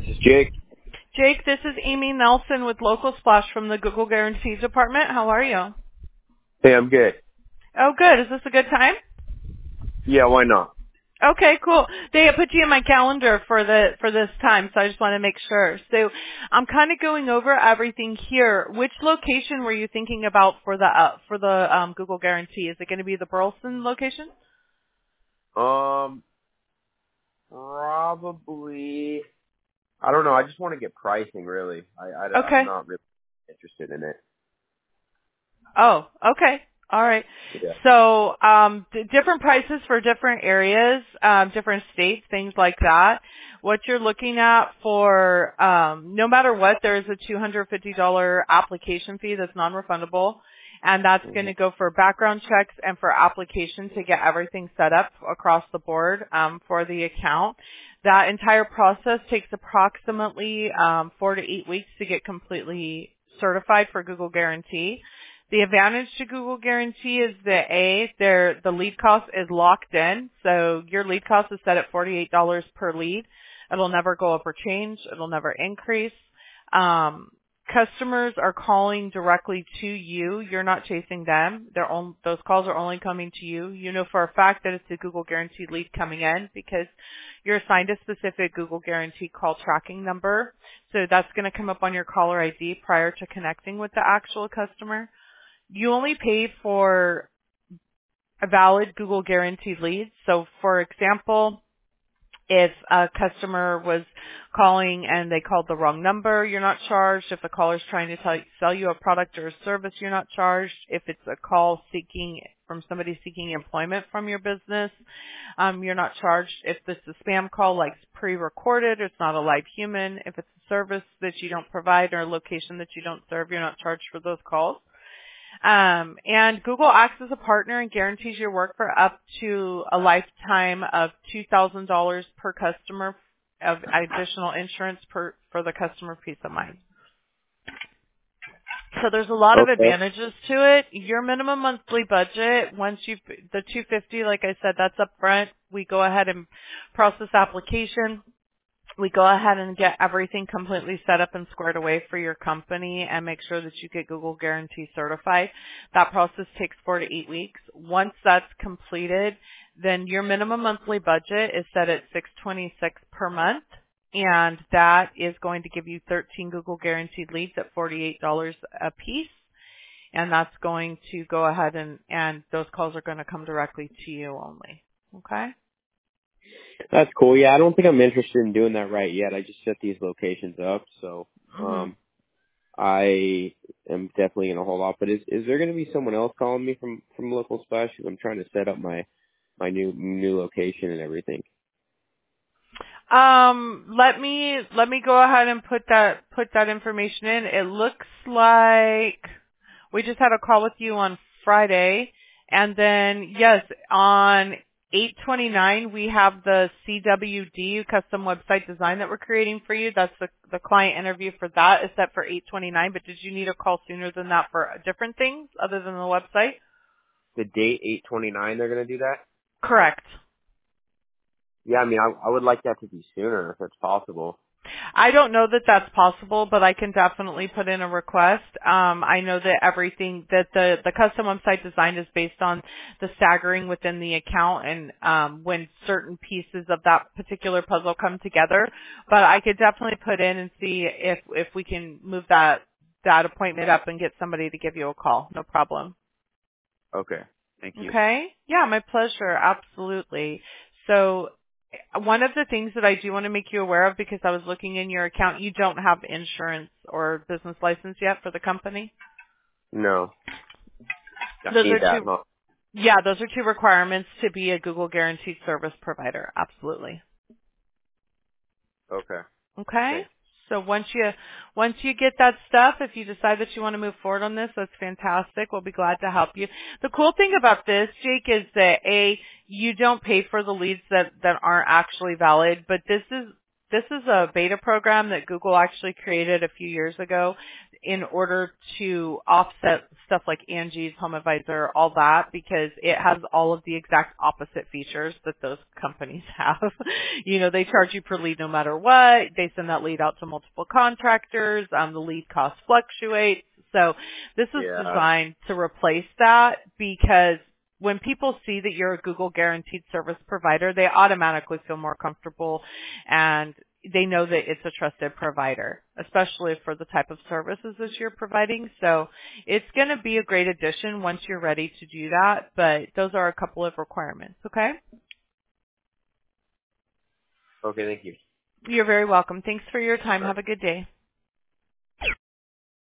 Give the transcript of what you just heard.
This is Jake. Jake, this is Amy Nelson with Local Splash from the Google Guarantee Department. How are you? Hey, I'm good. Oh, good. Is this a good time? Yeah, why not? Okay, cool. They put you in my calendar for this time, so I just want to make sure. So I'm kind of going over everything here. Which location were you thinking about for the Google Guarantee? Is it going to be the Burleson location? Probably. I don't know. I just want to get pricing, really. Okay. I'm not really interested in it. Oh, okay. All right. Yeah. So, different prices for different areas, different states, things like that. What you're looking at for, no matter what, there is a $250 application fee that's non-refundable. And that's going to go for background checks and for application to get everything set up across the board, for the account. That entire process takes approximately, 4 to 8 weeks to get completely certified for Google Guarantee. The advantage to Google Guarantee is that the lead cost is locked in. So your lead cost is set at $48 per lead. It'll never go up or change. It'll never increase. Customers are calling directly to you. You're not chasing them. Those calls are only coming to you. You know for a fact that it's a Google Guarantee lead coming in because you're assigned a specific Google Guarantee call tracking number. So that's going to come up on your caller ID prior to connecting with the actual customer. You only pay for a valid Google Guaranteed leads. So, for example, if a customer was calling and they called the wrong number, you're not charged. If the caller's trying to sell you a product or a service, you're not charged. If it's a call from somebody seeking employment from your business, you're not charged. If this is a spam call, like pre-recorded, it's not a live human. If it's a service that you don't provide or a location that you don't serve, you're not charged for those calls. And Google acts as a partner and guarantees your work for up to a lifetime of $2,000 per customer of additional insurance for the customer peace of mind. So there's a lot of advantages to it. Your minimum monthly budget, the $250, like I said, that's up front. We go ahead and process application. We go ahead and get everything completely set up and squared away for your company and make sure that you get Google Guarantee certified. That process takes 4 to 8 weeks. Once that's completed, then your minimum monthly budget is set at $626 per month, and that is going to give you 13 Google Guaranteed leads at $48 a piece. And that's going to go ahead and those calls are going to come directly to you only. Okay? That's cool. Yeah, I don't think I'm interested in doing that right yet. I just set these locations up, so I am definitely going to hold off. But is there going to be someone else calling me from Local Splash? I'm trying to set up my new location and everything. Let me go ahead and put that information in. It looks like we just had a call with you on Friday, and then yes, on 8/29 we have the CWD custom website design that we're creating for you. That's the client interview for that is set for 8/29. But did you need a call sooner than that for different things other than the website? The date 8/29, they're going to do that? Correct. Yeah, I mean, I would like that to be sooner if it's possible. I don't know that that's possible, but I can definitely put in a request. I know that everything that the custom website design is based on the staggering within the account and when certain pieces of that particular puzzle come together. But I could definitely put in and see if we can move that appointment up and get somebody to give you a call. No problem. Okay. Thank you. Okay? Yeah, my pleasure. Absolutely. So one of the things that I do want to make you aware of, because I was looking in your account, you don't have insurance or business license yet for the company? No. Those are two requirements to be a Google Guaranteed Service provider. Absolutely. Okay. Okay? Thanks. So once you get that stuff, if you decide that you want to move forward on this, that's fantastic. We'll be glad to help you. The cool thing about this, Jake, is that you don't pay for the leads that aren't actually valid, but this is a beta program that Google actually created a few years ago. in order to offset stuff like Angie's, Home Advisor, all that, because it has all of the exact opposite features that those companies have. They charge you per lead no matter what. They send that lead out to multiple contractors. The lead cost fluctuates. So this is designed to replace that, because when people see that you're a Google Guaranteed Service Provider, they automatically feel more comfortable, and they know that it's a trusted provider, especially for the type of services that you're providing. So it's going to be a great addition once you're ready to do that, but those are a couple of requirements, okay? Okay, thank you. You're very welcome. Thanks for your time. Have a good day.